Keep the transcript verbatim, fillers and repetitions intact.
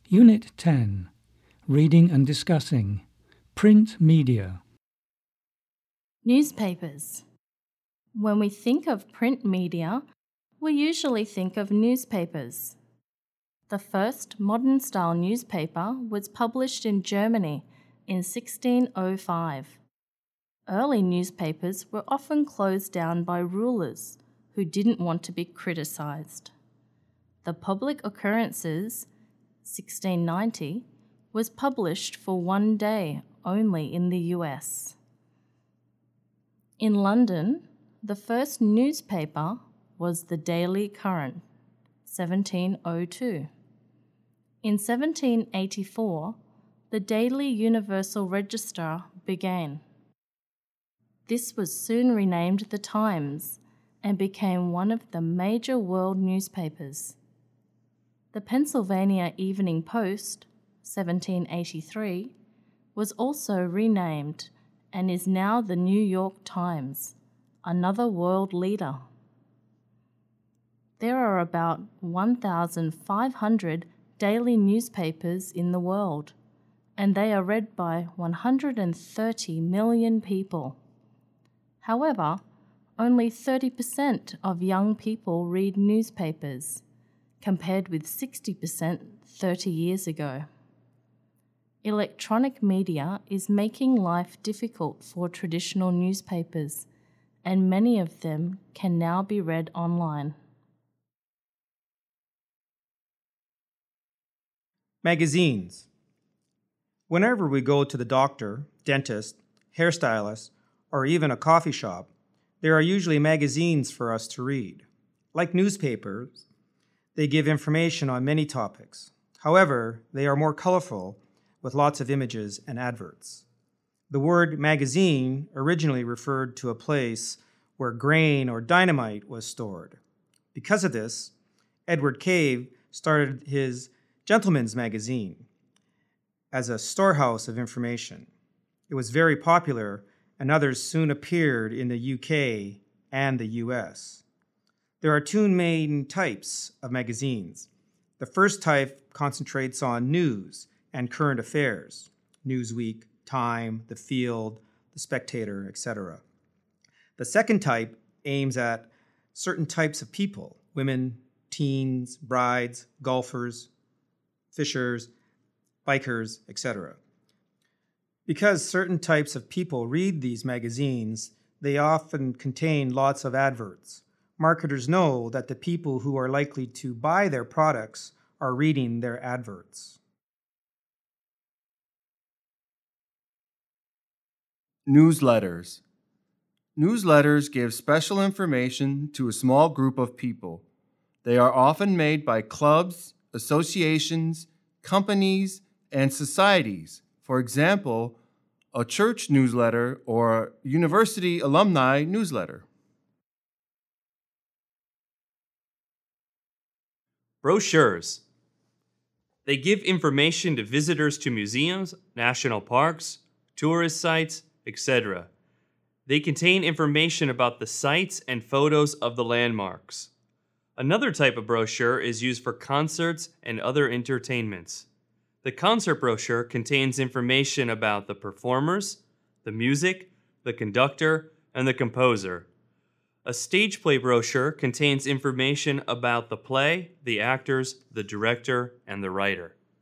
Unit ten. Reading and discussing. Print media. Newspapers. When we think of print media, we usually think of newspapers. The first modern-style newspaper was published in Germany in sixteen oh five. Early newspapers were often closed down by rulers who didn't want to be criticised. The Public Occurrences, sixteen ninety, was published for one day only in the U S. In London, the first newspaper was the Daily Courant, seventeen oh two. In seventeen eighty-four, the Daily Universal Register began. This was soon renamed The Times and became one of the major world newspapers. The Pennsylvania Evening Post, seventeen eighty-three, was also renamed and is now the New York Times, another world leader. There are about one thousand five hundred daily newspapers in the world, and they are read by one hundred thirty million people. However, only thirty percent of young people read newspapers, compared with sixty percent thirty years ago. Electronic media is making life difficult for traditional newspapers, and many of them can now be read online. Magazines. Whenever we go to the doctor, dentist, hairstylist, or even a coffee shop, there are usually magazines for us to read. Like newspapers, they give information on many topics. However, they are more colorful with lots of images and adverts. The word magazine originally referred to a place where grain or dynamite was stored. Because of this, Edward Cave started his Gentleman's Magazine as a storehouse of information. It was very popular, and others soon appeared in the U K and the U S. There are two main types of magazines. The first type concentrates on news and current affairs, Newsweek, Time, The Field, The Spectator, et cetera. The second type aims at certain types of people, women, teens, brides, golfers, fishers, bikers, et cetera. Because certain types of people read these magazines, they often contain lots of adverts. Marketers know that the people who are likely to buy their products are reading their adverts. Newsletters. Newsletters give special information to a small group of people. They are often made by clubs, associations, companies, and societies. For example, a church newsletter or a university alumni newsletter. Brochures. They give information to visitors to museums, national parks, tourist sites, et cetera. They contain information about the sites and photos of the landmarks. Another type of brochure is used for concerts and other entertainments. The concert brochure contains information about the performers, the music, the conductor, and the composer. A stage play brochure contains information about the play, the actors, the director, and the writer.